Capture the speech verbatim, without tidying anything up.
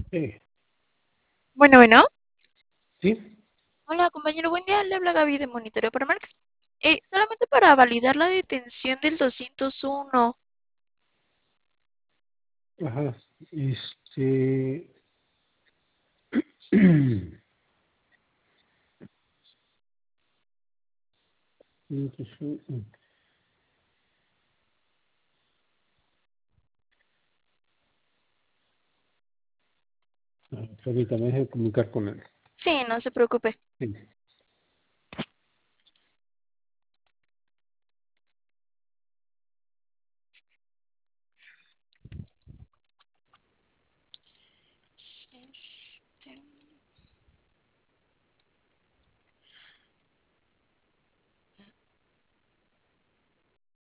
Eh, Bueno, bueno. sí, Hola, compañero. Buen día. Le habla Gaby de Monitoreo para Marx. Eh, solamente para validar la detención del doscientos uno. ajá, este, permítame, deje de comunicar con él. Sí, no se preocupe. Sí.